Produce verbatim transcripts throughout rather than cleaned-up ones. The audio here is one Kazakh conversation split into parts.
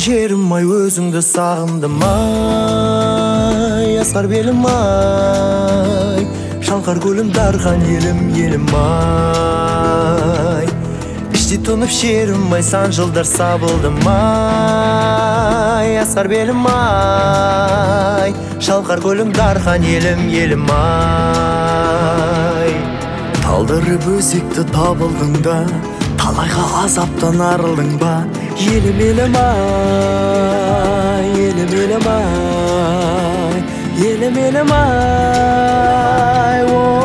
жерім ай, өзіңді сағындым ай, асқар белім ай, шалқар көлім дархан елім, елім ай. Іште тұнып шерім ай, сан жылдар сабылдым ай, асқар белім ай, шалқар көлім дархан елім, елім ай. Талдырып өзекті табылдың да, талайға азаптан арылдың ба? Елім, елім ай, елім, елім ай, елім, елім ай,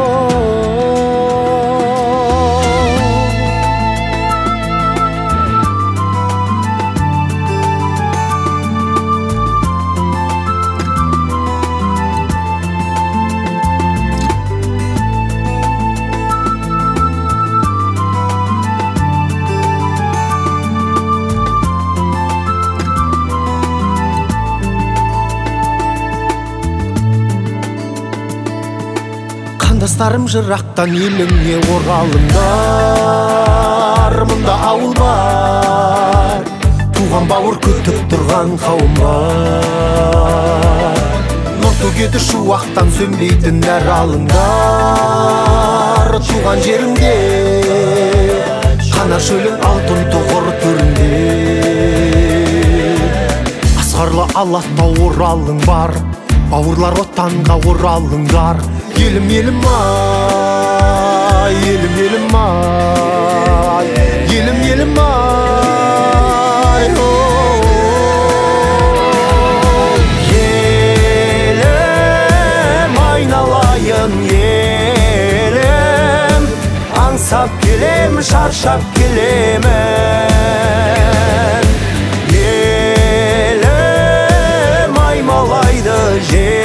Қандастарым жырақтан еліңе оралыңдар, мұнда ауыл бар, туған бауыр күтіп тұрған қауым бар. Нұр төгеді шуақтан сөнбейтін нәр алыңдар, туған жеріңде қанар шөлің алтын тұғыр түрінде. Асқарлы алатау оралың бар, бауырлар отанға оралыңдар. Елім, елім ай, елім, елім ай, елім, елім ай, елім айналайын, елім аңсап келем, шаршап келемін. Елім аймалайды жер